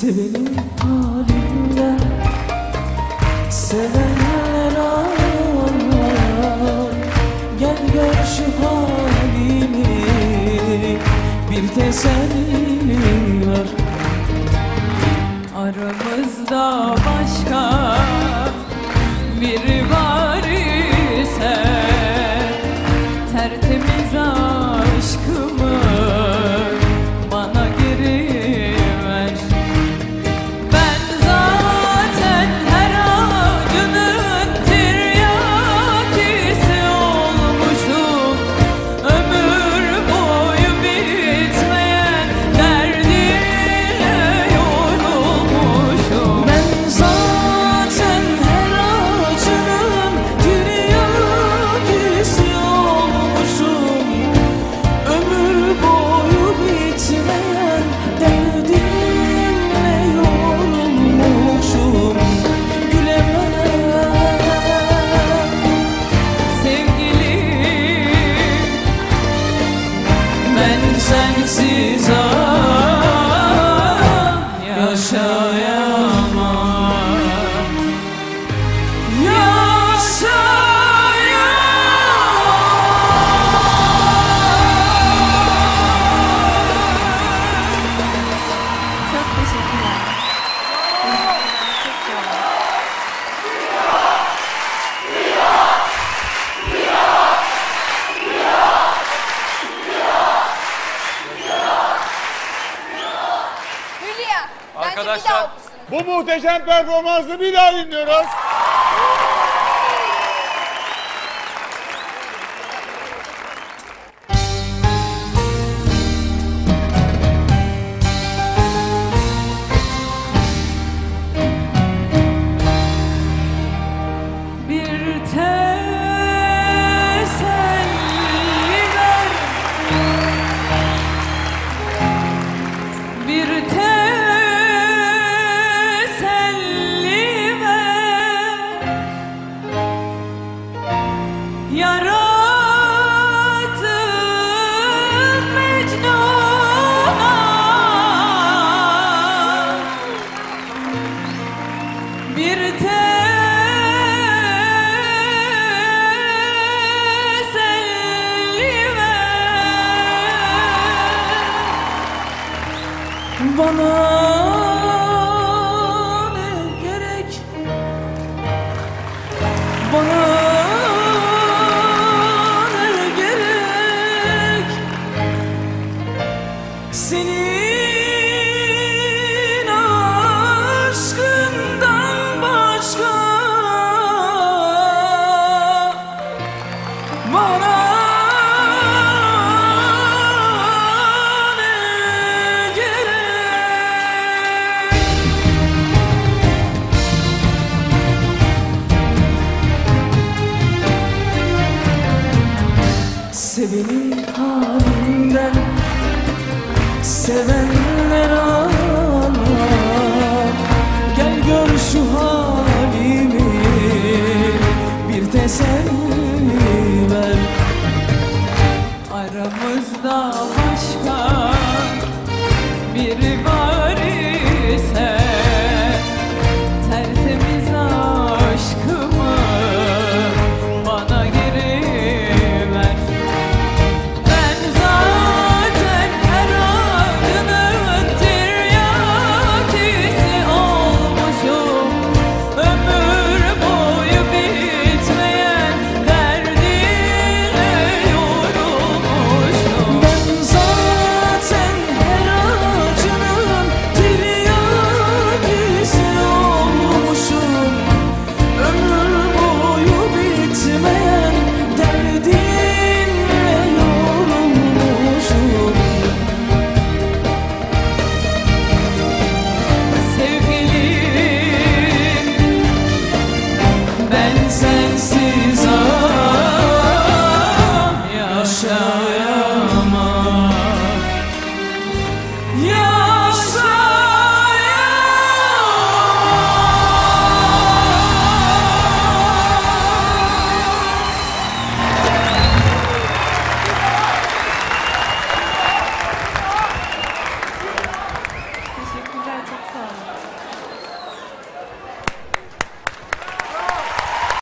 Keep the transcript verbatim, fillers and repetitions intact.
Sevenin halinden sevenler ağlar. Gel gör şu halimi, bir teselli ver. Aramızda başka biri var ise tertemiz aşkımı bana geri ver. Ben zaten her acının tiryakisi olmuşum. Ömür boyu bitmeyen derdinle yorulmuşum. Ben zaten her acının tiryakisi olmuşum. Ömür boyu bitmeyen derdinle yorulmuşum. Gülemem Sevgilim, ben sensiz ah yaşayamam. çok teşekkürler. Çok sağ olun. Hülya, bence bir Arkadaşlar, daha okusun. bu muhteşem performansı bir daha dinliyoruz. Bir teselli ver, bir teselli ver. Yarattın Mecnun'a bir teselli ver. Bana